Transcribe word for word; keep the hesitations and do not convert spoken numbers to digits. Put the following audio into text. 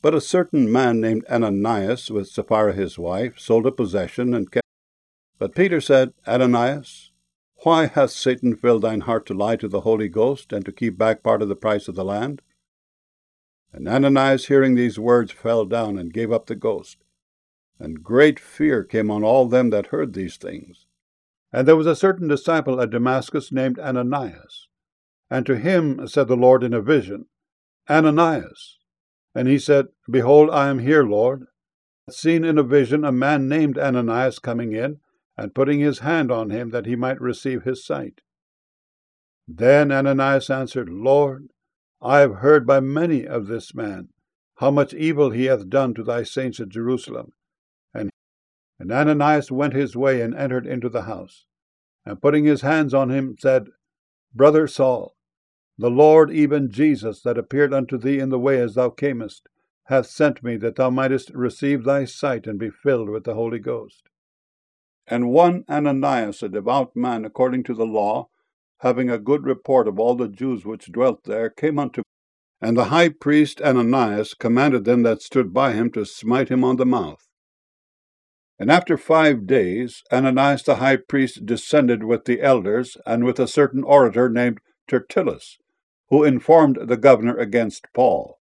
But a certain man named Ananias, with Sapphira his wife, sold a possession and kept. But Peter said, Ananias, why hath Satan filled thine heart to lie to the Holy Ghost, and to keep back part of the price of the land? And Ananias, hearing these words, fell down and gave up the ghost. And great fear came on all them that heard these things. And there was a certain disciple at Damascus named Ananias. And to him said the Lord in a vision, Ananias. And he said, Behold, I am here, Lord. I had seen in a vision a man named Ananias coming in, and putting his hand on him, that he might receive his sight. Then Ananias answered, Lord, I have heard by many of this man, how much evil he hath done to thy saints at Jerusalem. And, and Ananias went his way, and entered into the house, and putting his hands on him, said, Brother Saul, the Lord, even Jesus, that appeared unto thee in the way as thou camest, hath sent me, that thou mightest receive thy sight, and be filled with the Holy Ghost. And one Ananias, a devout man according to the law, having a good report of all the Jews which dwelt there, came unto him. And the high priest Ananias commanded them that stood by him to smite him on the mouth. And after five days Ananias the high priest descended with the elders, and with a certain orator named Tertullus, who informed the governor against Paul.